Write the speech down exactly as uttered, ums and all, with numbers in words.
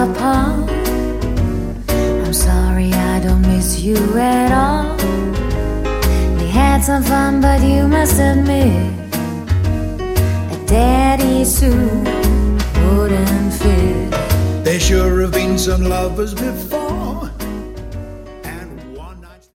apart. I'm sorry I don't miss you at all. We had some fun, but you must admit a daddy suit wouldn't fit. There sure have been some lovers before.